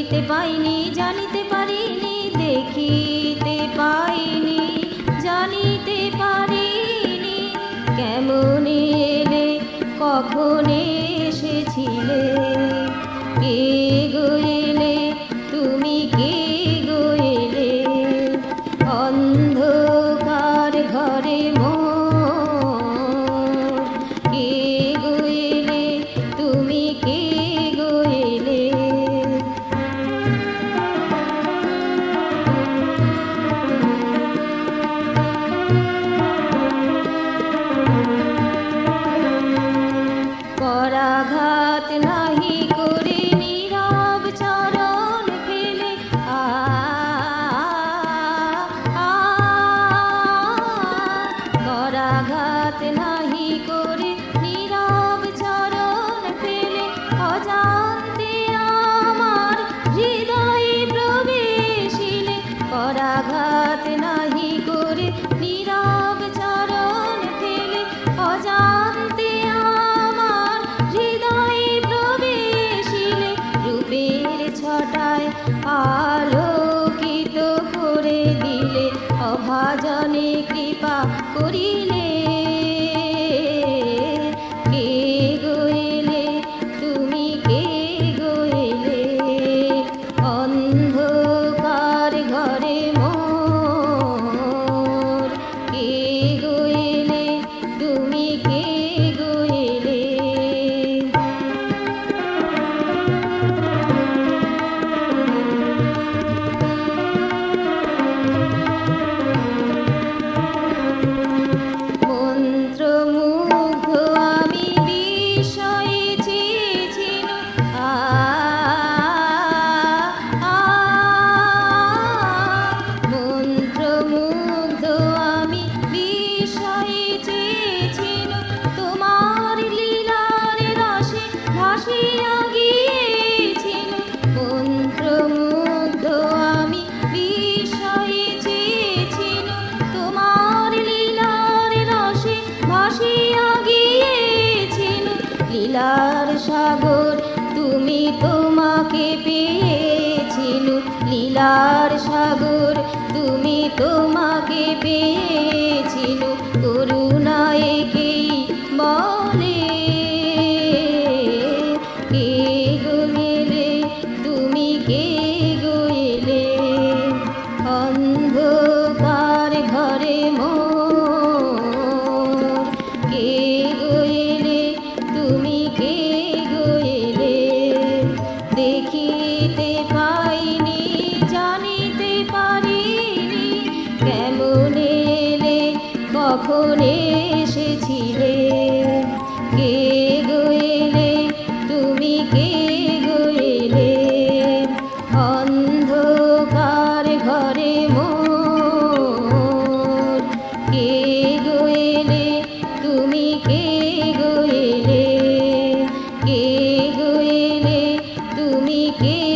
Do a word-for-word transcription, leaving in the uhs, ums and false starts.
দেখিতে পাইনি জানিতে পারিনি, দেখিতে পাইনি জানিতে পারিনি, কেমন এলে কখন এসেছিলে, কে গো এলে তুমি কে গো এলে, অন্ধকার ঘরে মোর, কে গো এলে তুমি কে গো এলে। পরাঘাত নাহি করে নীরব চরণ ফেলে, আ পরাঘাত নাহি করে নীরব চরণ ফেলে, অজান্তে আমার হৃদয়ে প্রবেশিলে, পরাঘাত নাহি করে নীরব চরণ ফেলে, অজান্তে আমার হৃদয়ে প্রবেশিলে, রূপের ছটায় আলোকিত করে দিলে, অভাজনে কৃপা করিলে, কে গো এলে তুমি কে গো এলে, অন্ধকার ঘরে মোর, কে গো এলে তুমি কে গো এলে। মন্ত্রমুগ্ধ আমি বিষয়ে চেয়েছিলুম, আ মন্ত্রমুগ্ধ আমি বিষয়ে চেয়েছিলুম, তোমার লীলার রসে ভাসিয়া গিয়েছিলুম, মন্ত্রমুগ্ধ আমি বিষয়ে চেয়েছিলুম, তোমার লীলার রসে ভাসিয়া গিয়েছিলুম, লীলার সাগর তুমি তোমাকে পেয়েছিলুম, লীলার সাগর তুমি তোমাকে পেয়েছিলুম, করুণায় একেই বলে, কে গো এলে তুমি কে গো এলে, অন্ধকার ঘরে মোর, কে গো এলে তুমি কে গো এলে, দেখিতে পাইনি জানিতে পারিনি, কেমন এলে কখন এসেছিলে, কে গো এলে তুমি কে গো এলে, অন্ধকার ঘরে মোর, কে গো এলে তুমি কে গো এলে, কে গো এলে তুমি কে